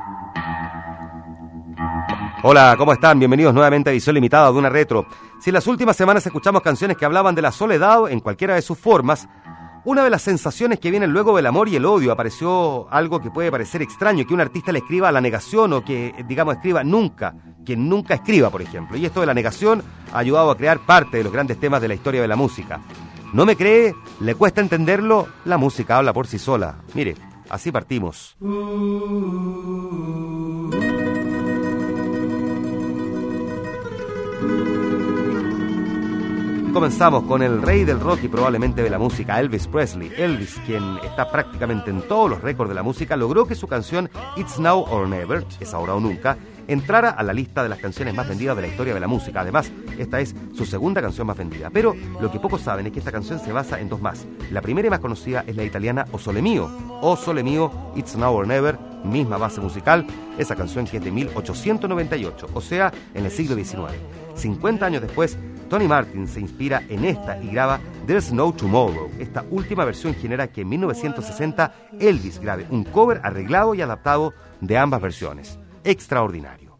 Hola, ¿cómo están? Bienvenidos nuevamente a Edición Limitada de Una Retro. Si en las últimas semanas escuchamos canciones que hablaban de la soledad en cualquiera de sus formas, una de las sensaciones que vienen luego del amor y el odio apareció algo que puede parecer extraño, que un artista le escriba a la negación o que, digamos, escriba nunca, que nunca escriba, por ejemplo. Y esto de la negación ha ayudado a crear parte de los grandes temas de la historia de la música. ¿No me cree? ¿Le cuesta entenderlo? La música habla por sí sola. Mire, así partimos. Comenzamos con el rey del rock y probablemente de la música, Elvis Presley. Elvis, quien está prácticamente en todos los récords de la música, logró que su canción It's Now or Never, es ahora o nunca, entrara a la lista de las canciones más vendidas de la historia de la música. Además, esta es su segunda canción más vendida. Pero lo que pocos saben es que esta canción se basa en dos más. La primera y más conocida es la italiana O Sole Mio. O Sole Mio, It's Now or Never, misma base musical, esa canción que es de 1898, o sea, en el siglo XIX. 50 años después, Tony Martin se inspira en esta y graba There's No Tomorrow. Esta última versión genera que en 1960 Elvis grabe un cover arreglado y adaptado de ambas versiones. Extraordinario.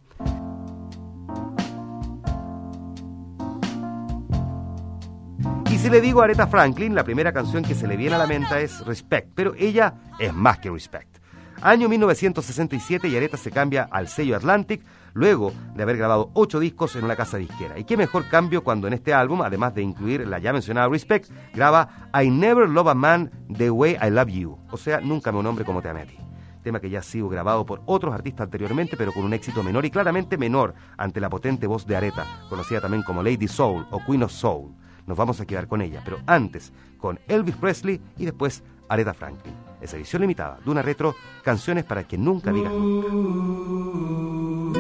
Y si le digo a Aretha Franklin, la primera canción que se le viene a la mente es Respect, pero ella es más que Respect. Año 1967 y Aretha se cambia al sello Atlantic luego de haber grabado 8 discos en una casa disquera. Y qué mejor cambio cuando en este álbum, además de incluir la ya mencionada Respect, graba I Never Love a Man the Way I Love You, o sea, nunca me un hombre como te amé a ti. Tema que ya ha sido grabado por otros artistas anteriormente, pero con un éxito menor y claramente menor ante la potente voz de Aretha, conocida también como Lady Soul o Queen of Soul. Nos vamos a quedar con ella, pero antes con Elvis Presley y después Aretha Franklin. Es edición limitada de Una Retro, canciones para que nunca digas nunca.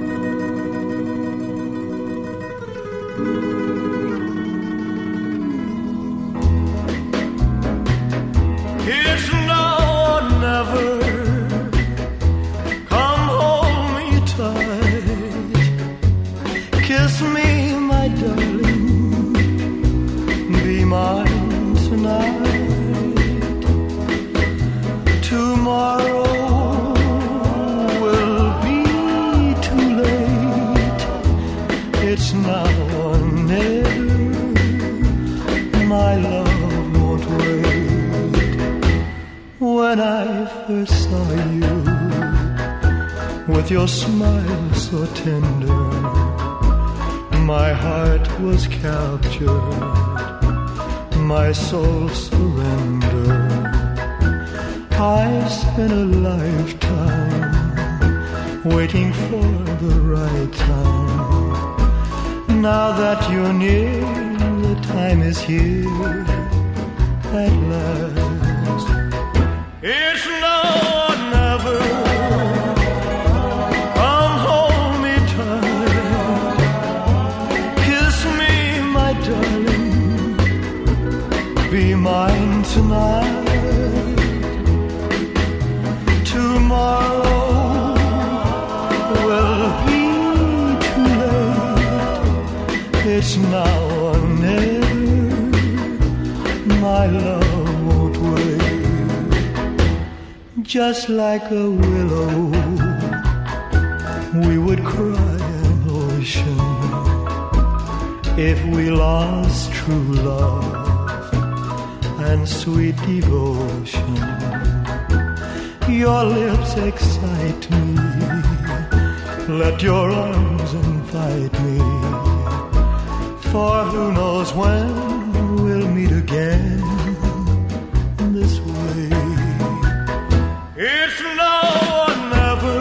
It's now or never. Come hold me tight. Kiss me, my darling. Be mine tonight. Tomorrow will be too late. It's now or never. My love won't wait. When I first saw you, with your smile so tender, my heart was captured, my soul surrendered. I spent a lifetime waiting for the right time. Now that you're near, the time is here at last. It's now or never. Come hold me tight. Kiss me, my darling. Be mine tonight. Tomorrow will be too late. It's now or never. My love won't wait. Just like a willow, we would cry an ocean if we lost true love and sweet devotion. Your lips excite me. Let your arms invite me. For who knows when we'll meet again this way. It's now or never.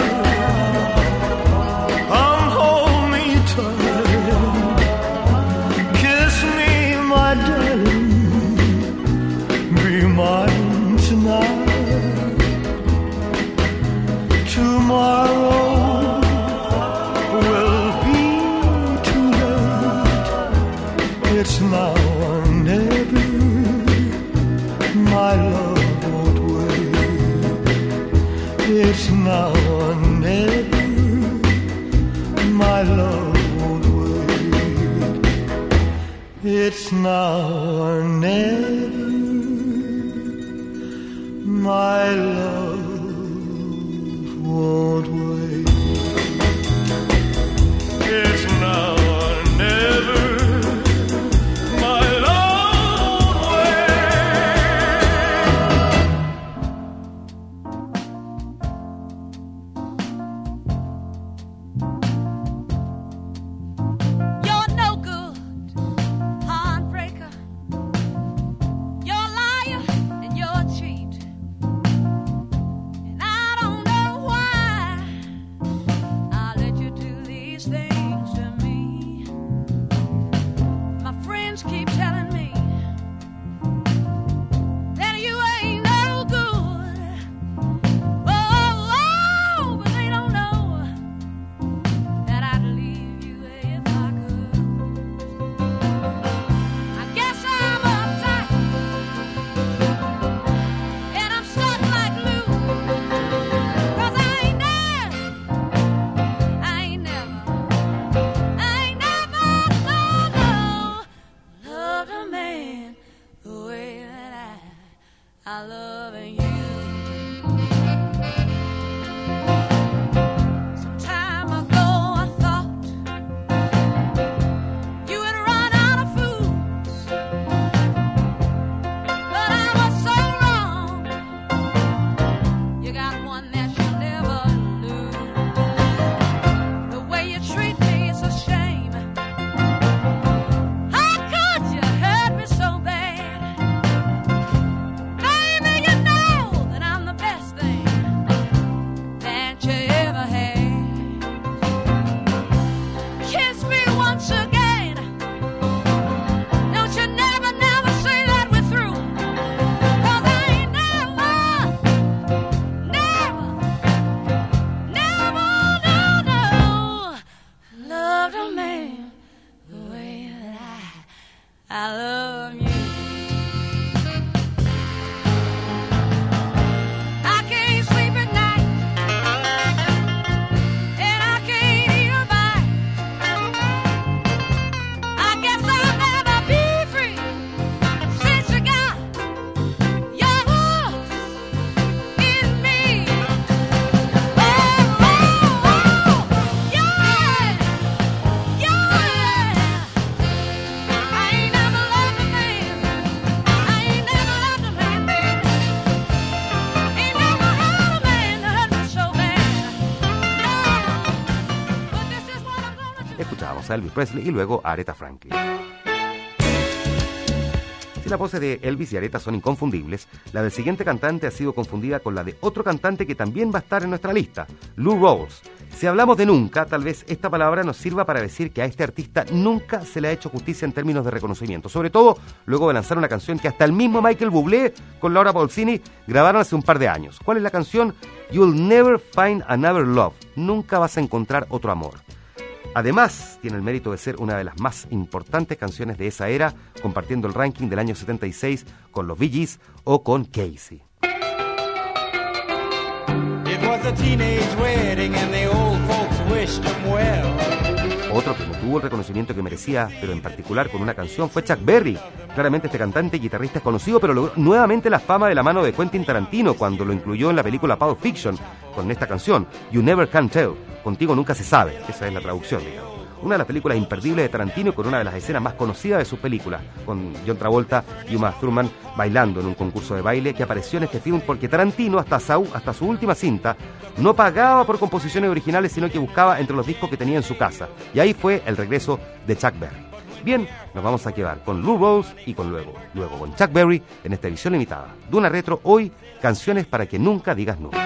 Come hold me tight. Kiss me, my darling. Be mine tonight. Tomorrow will be too late. It's now or never. My love won't wait. It's now or never. My love won't wait. It's now or never. My love won't wait. a Elvis Presley y luego a Aretha Franklin. Si las voces de Elvis y Aretha son inconfundibles, la del siguiente cantante ha sido confundida con la de otro cantante que también va a estar en nuestra lista, Lou Rawls. Si hablamos de nunca, tal vez esta palabra nos sirva para decir que a este artista nunca se le ha hecho justicia en términos de reconocimiento, sobre todo luego de lanzar una canción que hasta el mismo Michael Bublé con Laura Pausini grabaron hace un par de años. ¿Cuál es la canción? You'll never find another love. Nunca vas a encontrar otro amor. Además, tiene el mérito de ser una de las más importantes canciones de esa era, compartiendo el ranking del año 76 con los Bee Gees o con Casey. Otro que no tuvo el reconocimiento que merecía, pero en particular con una canción, fue Chuck Berry. Claramente este cantante y guitarrista es conocido, pero logró nuevamente la fama de la mano de Quentin Tarantino cuando lo incluyó en la película Pulp Fiction con esta canción, You Never Can Tell. Contigo nunca se sabe, esa es la traducción, digamos. Una de las películas imperdibles de Tarantino, con una de las escenas más conocidas de sus películas, con John Travolta y Uma Thurman bailando en un concurso de baile que apareció en este film porque Tarantino, hasta su última cinta, no pagaba por composiciones originales, sino que buscaba entre los discos que tenía en su casa. Y ahí fue el regreso de Chuck Berry. Bien, nos vamos a quedar con Lou Rawls y luego con Chuck Berry en esta edición limitada. Duna Retro, hoy, canciones para que nunca digas no.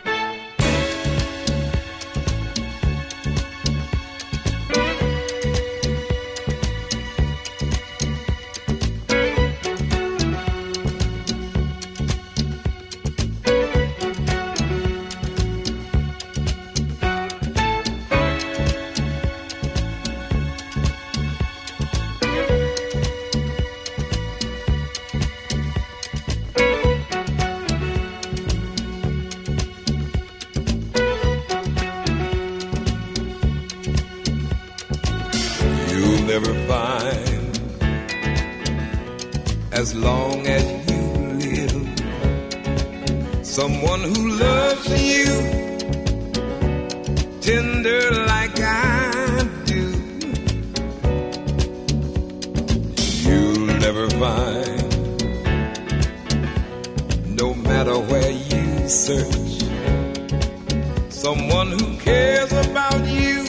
Never find, as long as you live, someone who loves you tender like I do. You'll never find, no matter where you search, someone who cares about you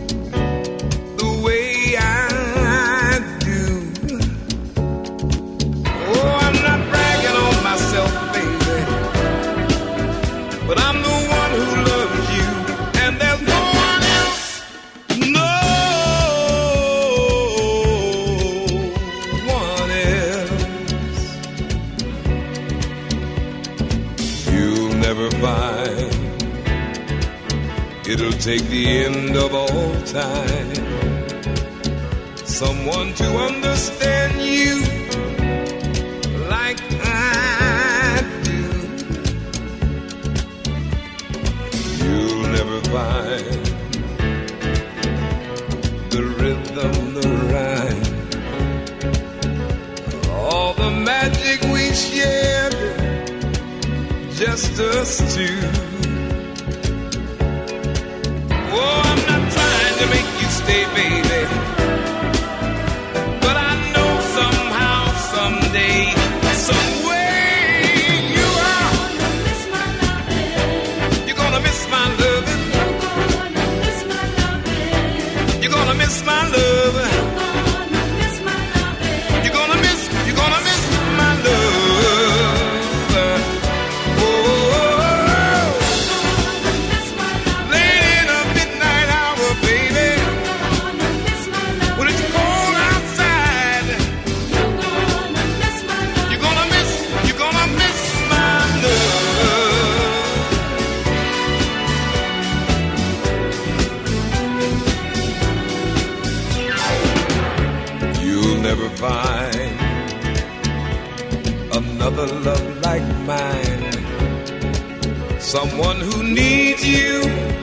it'll take the end of all time, someone to understand you like I do. You'll never find the rhythm, the rhyme, all the magic we shared, just us two. Oh, I'm not trying to make you stay, baby, but I know somehow, someday, some way you are gonna miss my loving. You're gonna miss my loving. You're gonna miss my loving. You're gonna miss my love. Find another love like mine, someone who needs you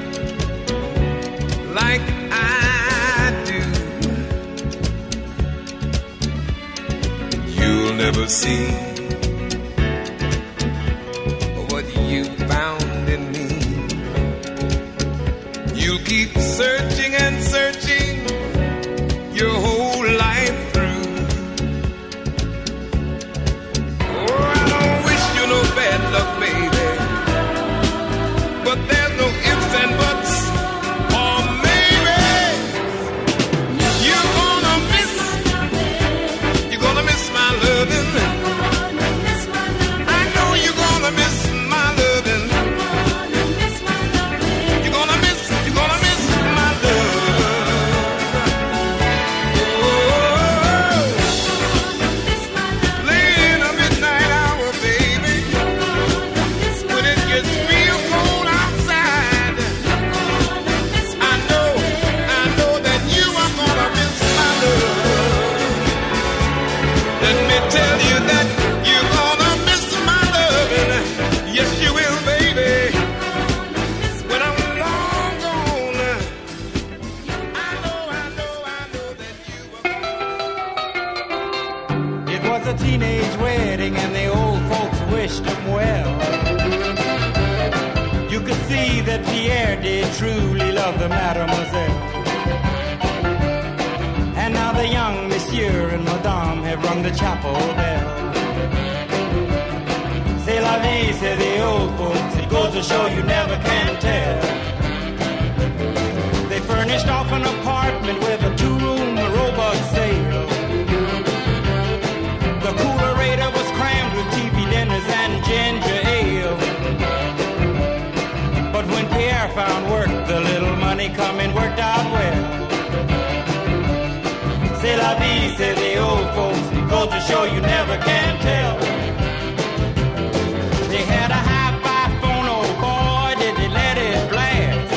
like I do. You'll never see what you found in me. You'll keep searching and searching your whole life. Bad luck, baby, but there's no ifs and buts, or maybe. Pierre did truly love the mademoiselle. And now the young monsieur and madame have rung the chapel bell. C'est la vie, say the old folks, it goes to show you never can tell. They furnished off an apartment with a two-room robot sale. The coolerator was crammed with TV dinners and ginger ale. But when Pierre found work, the little money coming worked out well. C'est la vie, say the old folks, it goes to show you never can tell. They had a hi-fi phone, oh boy, did they let it blast.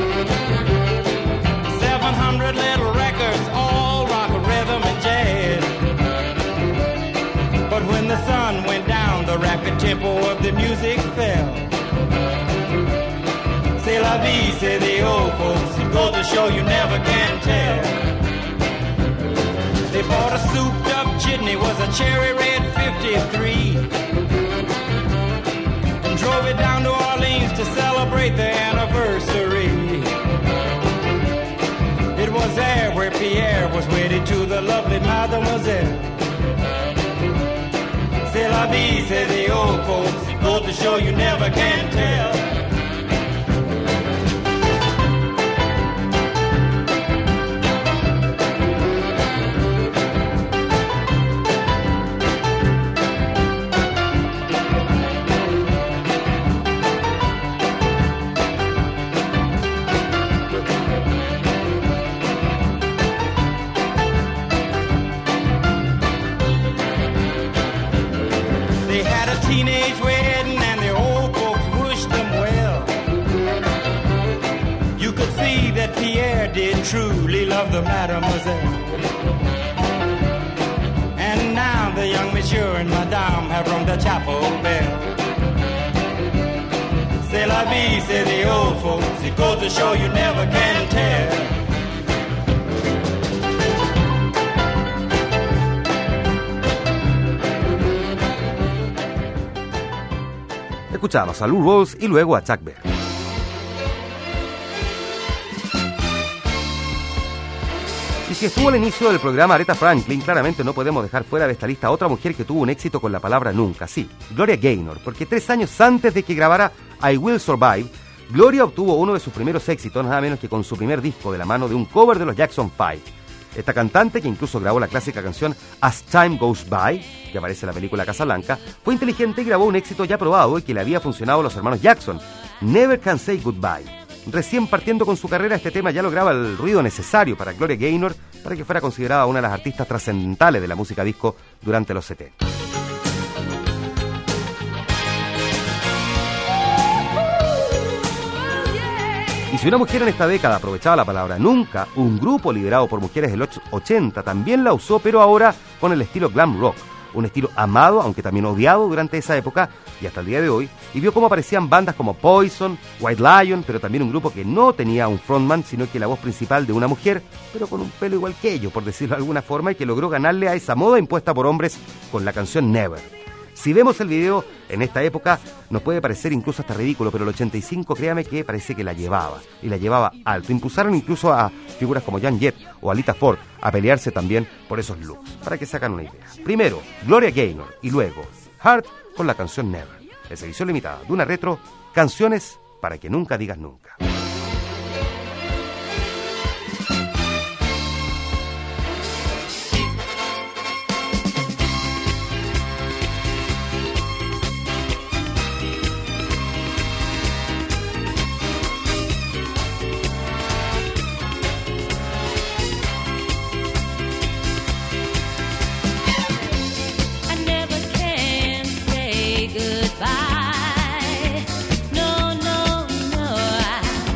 700 little records, all rock, rhythm, and jazz. But when the sun went down, the rapid tempo of the music fell. C'est la vie, say the old folks, it goes to show you never can tell. They bought a souped-up jitney, was a cherry red 53, and drove it down to Orleans to celebrate their anniversary. It was there where Pierre was wedded to the lovely mademoiselle. C'est la vie, say the old folks, it goes to show you never can tell. Teenage wedding and the old folks wished them well. You could see that Pierre did truly love the mademoiselle. And now the young monsieur and madame have rung the chapel bell. C'est la vie, say the old folks, it goes to show you never can tell. Escuchamos a Lou Rawls y luego a Chuck Berry. Y si estuvo al inicio del programa Aretha Franklin, claramente no podemos dejar fuera de esta lista a otra mujer que tuvo un éxito con la palabra nunca. Sí, Gloria Gaynor, porque 3 años antes de que grabara I Will Survive, Gloria obtuvo uno de sus primeros éxitos, nada menos que con su primer disco de la mano de un cover de los Jackson 5. Esta cantante, que incluso grabó la clásica canción As Time Goes By, que aparece en la película Casablanca, fue inteligente y grabó un éxito ya probado y que le había funcionado a los hermanos Jackson, Never Can Say Goodbye. Recién partiendo con su carrera, este tema ya lograba el ruido necesario para Gloria Gaynor para que fuera considerada una de las artistas trascendentales de la música disco durante los 70. Y si una mujer en esta década aprovechaba la palabra nunca, un grupo liderado por mujeres del 80 también la usó, pero ahora con el estilo glam rock, un estilo amado, aunque también odiado durante esa época y hasta el día de hoy, y vio cómo aparecían bandas como Poison, White Lion, pero también un grupo que no tenía un frontman, sino que la voz principal de una mujer, pero con un pelo igual que ellos, por decirlo de alguna forma, y que logró ganarle a esa moda impuesta por hombres con la canción Never. Si vemos el video en esta época, nos puede parecer incluso hasta ridículo, pero el 85, créame que parece que la llevaba, y la llevaba alto. Impulsaron incluso a figuras como Jan Jett o Alita Ford a pelearse también por esos looks, para que se hagan una idea. Primero, Gloria Gaynor, y luego Heart con la canción Never. Es edición limitada de una retro, canciones para que nunca digas nunca. Goodbye. No, no, no.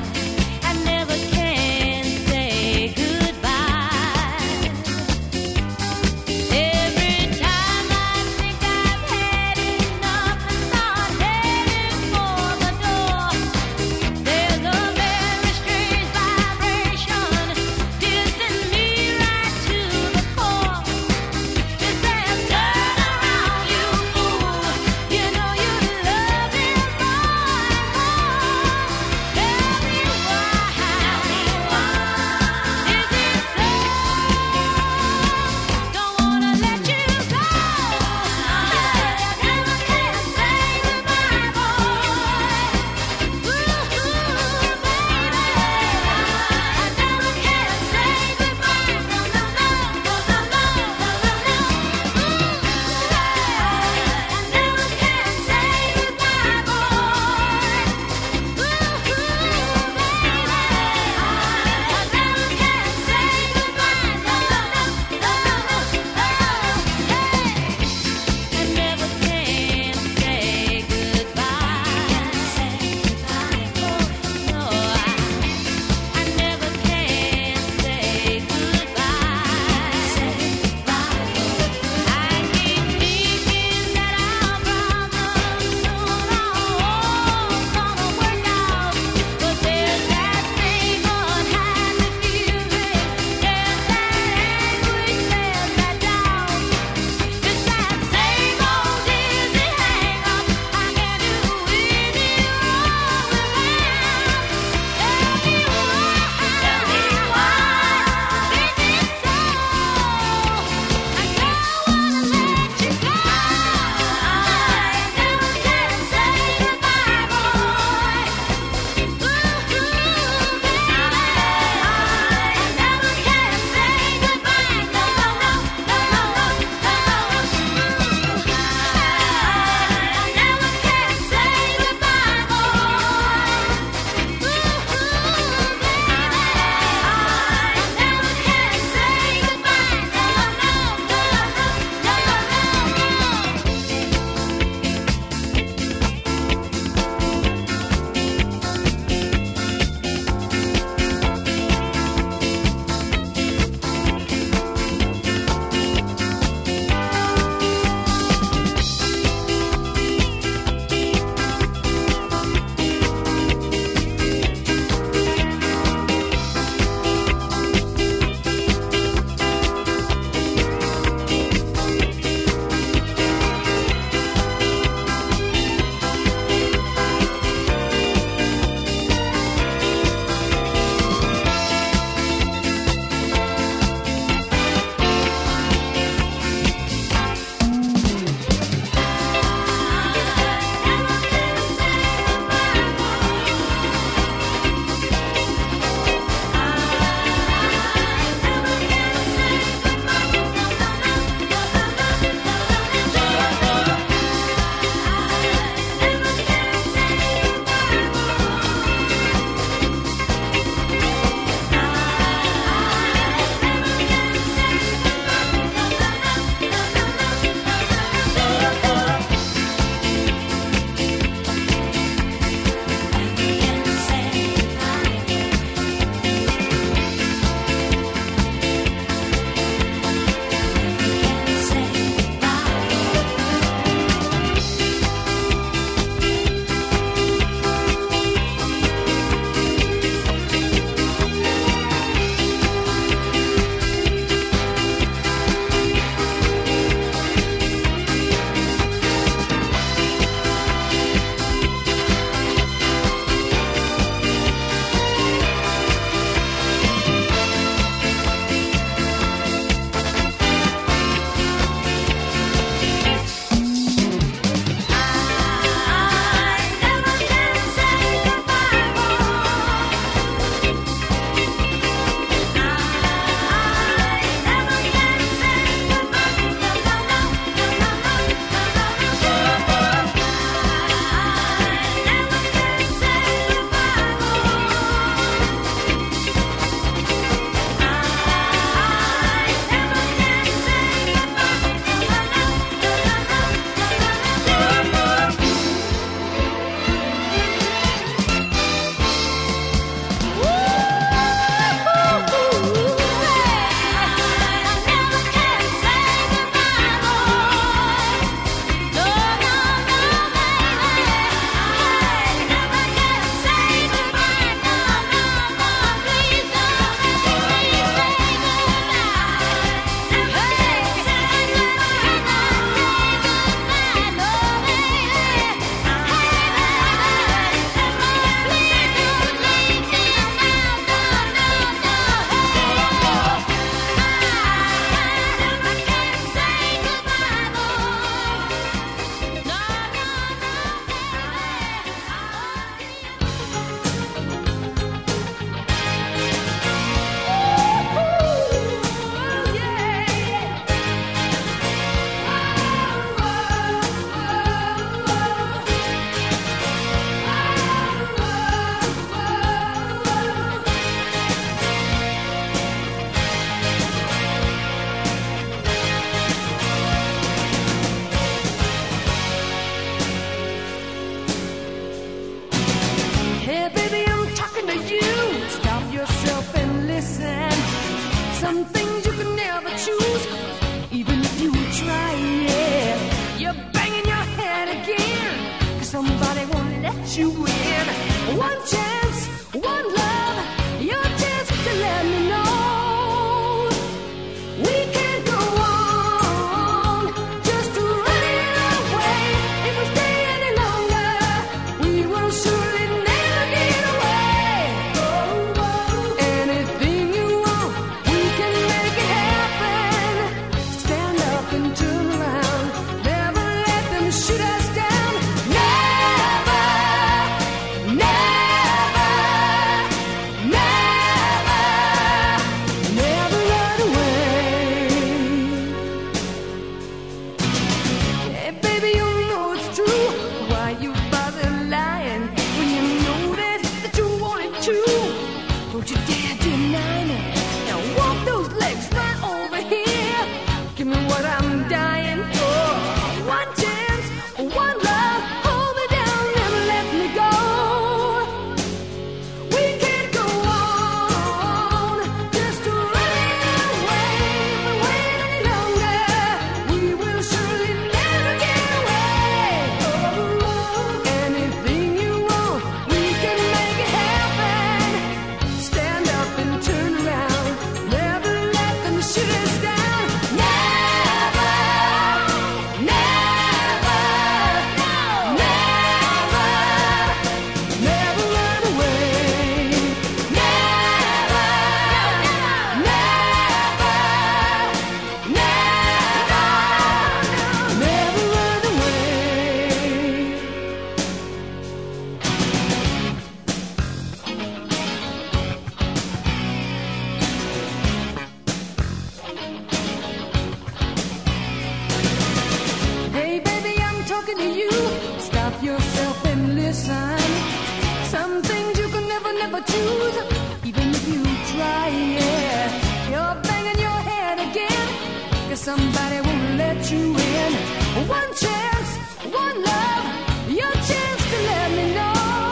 lose, even if you try, yeah. You're banging your head again, 'cause somebody won't let you in. One chance, one love, your chance to let me know.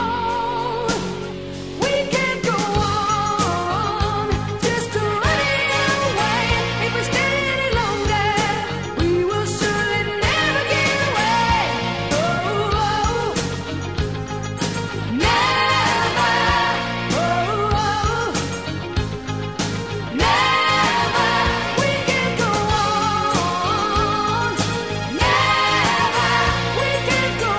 We can't go on, just running away. If we stay any longer, we will surely never get away. Oh, oh, never. Oh, oh, never. We can't go on, never. We can't go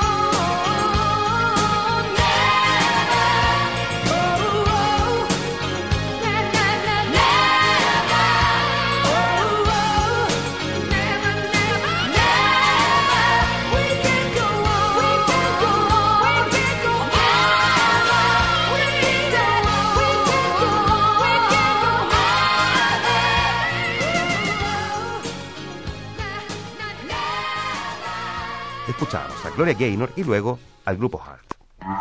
on, never. Oh, oh, never, never. Oh, oh, never, never, never. We can't go on, we can't go on, we can't go on, we can't go on. Escuchamos a Gloria Gaynor y luego al grupo Heart.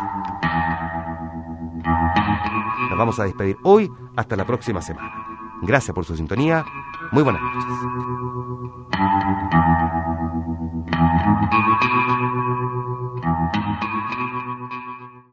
Nos vamos a despedir hoy hasta la próxima semana. Gracias por su sintonía. Muy buenas noches.